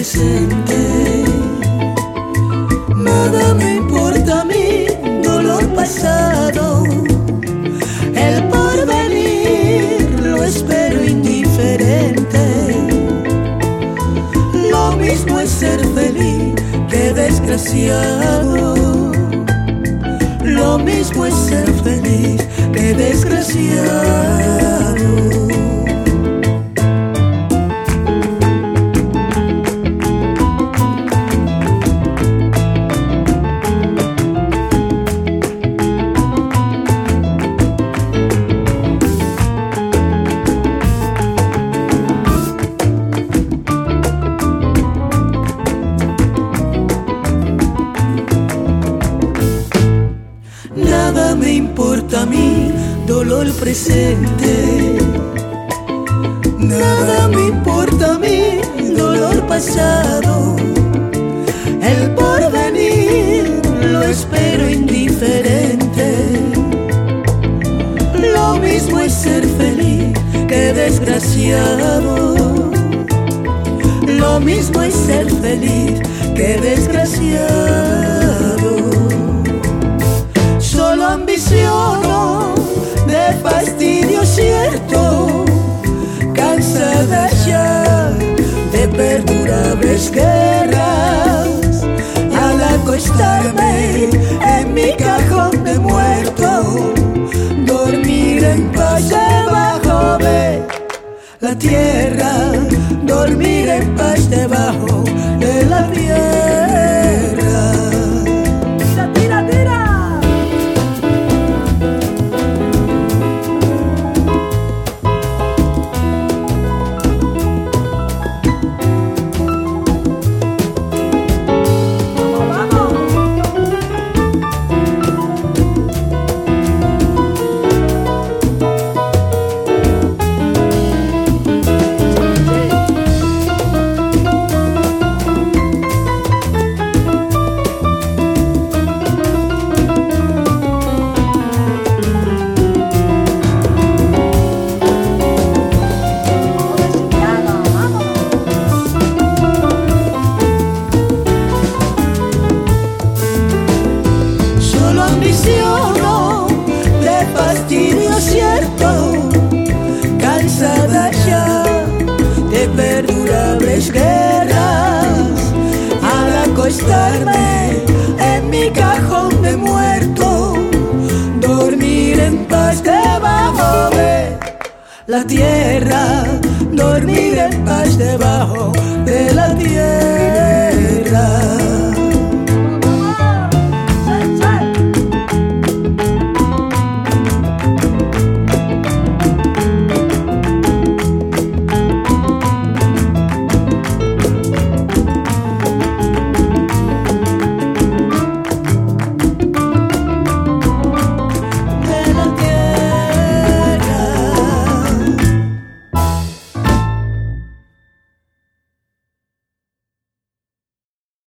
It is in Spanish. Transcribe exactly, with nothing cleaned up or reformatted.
presente. Nada me importa a mí, dolor pasado. El porvenir lo espero indiferente. Lo mismo es ser feliz que desgraciado. Lo mismo es ser feliz que desgraciado. Nada me importa a mí, dolor presente. Nada me importa a mí, dolor pasado. El porvenir lo espero indiferente. Lo mismo es ser feliz que desgraciado. Lo mismo es ser feliz que desgraciado. Solo ambiciono de fastidio cierto, cansada ya de perdurables guerras. Al acostarme en mi cajón de muerto, dormir en paz debajo de la tierra, dormir en paz debajo de la tierra. Tira, tira, tira. Ambiciono de fastidio cierto, cansada ya de perdurables guerras. Al acostarme en mi cajón de muerto, dormir en paz debajo de la tierra, dormir en paz debajo de la tierra.